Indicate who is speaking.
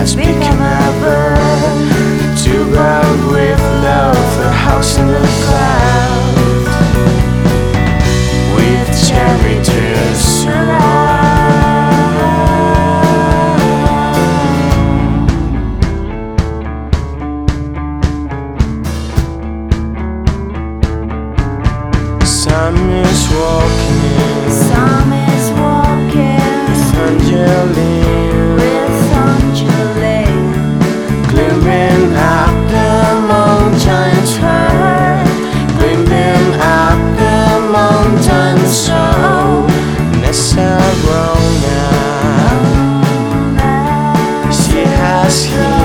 Speaker 1: has become a bird to burn with love, a house in the clouds with cherry tears around. Some is walking,
Speaker 2: Some is walking
Speaker 1: Angeline,
Speaker 2: with Angeline,
Speaker 1: glimmering up the mountain's high, glimmering up the mountain's so Nessa Rona, she has healed.